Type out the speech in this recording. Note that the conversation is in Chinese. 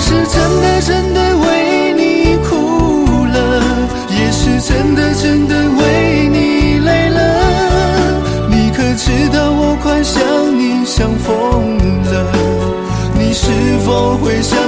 是真的真的为你哭了，也是真的真的为你累了。你可知道我快想你想疯了，你是否会想